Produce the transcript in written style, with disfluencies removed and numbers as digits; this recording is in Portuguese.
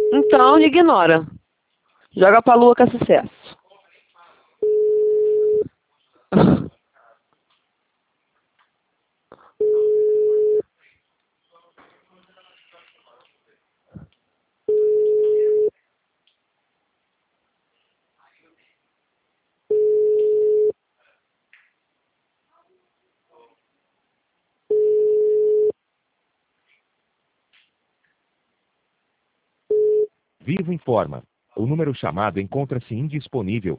Então, ignora. Joga pra lua que é sucesso. Vivo informa. O número chamado encontra-se indisponível.